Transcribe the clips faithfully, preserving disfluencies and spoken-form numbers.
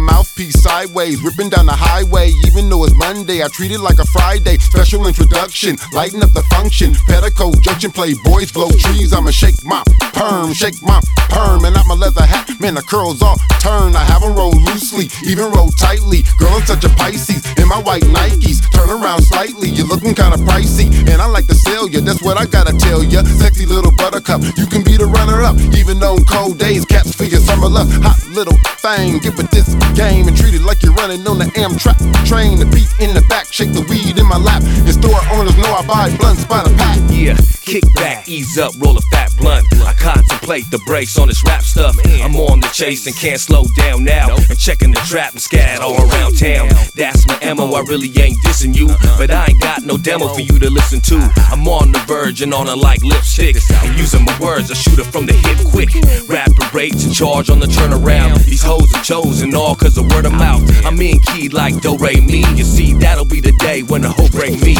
mouthpiece sideways, ripping down the highway. Even though it's Monday, I treat it like a Friday. Special introduction, lighten up the function. Petticoat junction, play boys blow trees. I'ma shake my perm, shake my perm, and I'm a leather hat. Man, the curls all turn. I have them roll loosely, even roll tightly. Girl, I'm such a Pisces in my white Nikes. Turn around slightly, you're looking kinda pricey, and I like to sell ya. That's what I gotta tell ya. Sexy little buttercup, you can be the runner-up, even on cold days. Caps for your summer love, hot little thing. Get with this game and treat it like you're running on the Amtrak train. The beat in the back, shake the weed in my lap. And store owners know I buy blunts by the pack. Yeah, kick back, ease up, roll a fat blunt. I contemplate the brakes on this rap stuff. I'm on the chase and can't slow down now. I'm checking the trap and scat all around town. That's my ammo, I really ain't dissing you, but I ain't got no demo for you to listen to. I'm on the verge and on it like lipstick, and using my words, I shoot it from the hip quick. Rapid rates and charge on the turnaround. These hoes are chosen all cause of word of mouth. I'm in key like do re mi. You see, that'll be the day when the hoe break me.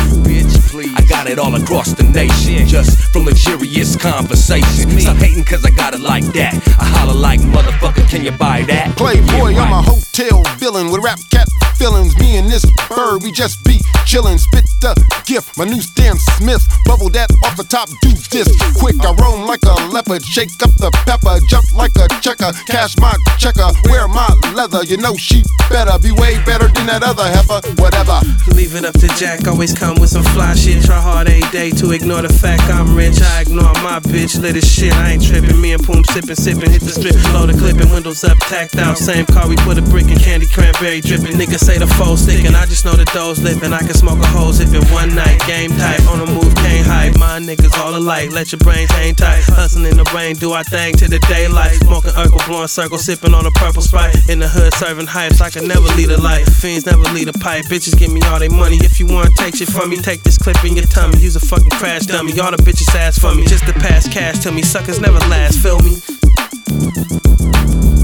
I got it all across the nation, just from luxurious conversation. Stop hating cause I got it like that. I holler like motherfucker, can you buy that? Playboy, yeah, I'm a hotel villain with rap cat feelings. Me and this bird, we just be chillin'. Spit the gift, my new Stan Smith. Bubble that off the top, do this quick. I roam like a leopard, shake up the pepper, jump like a checker, cash my checker, wear my leather. You know she better be way better than that other heifer. Whatever. Leave it up to Jack, always come with some fly shit. Try hard every day to ignore the fact I'm rich. I ignore my bitch, lit as shit. I ain't trippin'. Me and Poom sippin', sippin', hit the strip, load the clip and windows up, tacked out. Same car, we put a brick in, candy cranberry drippin'. Niggas say the foes stickin', I just know the doors livin'. I can smoke a hose if it one night. Game tight, on the move, can't hide. My niggas all alike, let your brains hang tight. Hustlin' in the rain, do our thing to the daylight. Smoking Urkel, blowing circles, sippin' on a purple Sprite. In the hood, serving hypes, I can never lead a life. Fiends never lead a pipe, bitches give me all they money. If you wanna take shit from me, take this clip in your tummy. Use a fucking crash dummy, all the bitches ask for me. Just to pass cash to me, suckers never last, feel me?